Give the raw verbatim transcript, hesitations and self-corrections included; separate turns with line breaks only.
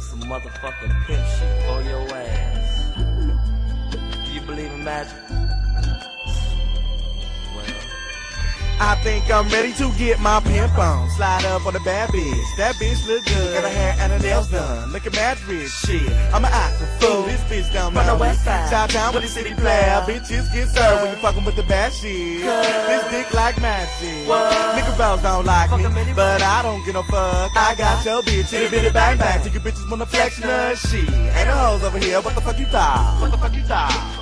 This some motherfucking pimp shit for your ass. Do you believe in magic? Well,
I think I'm ready to get my pimp on. Slide up on the bad bitch. That bitch look good. Got her hair and her nails done. Look at mad rich shit. I'm an actor fool. This bitch down
from the west side.
Shout down with the city player. Bitches get served when you fucking with the bad shit. This dick like magic. Nigga bros don't like me, but I don't give no fuck. I got your bitch in a bitty bang bang. Take your bitches wanna flex nut shit. Ain't no hoes over here. What the fuck you thought? What the fuck you thought?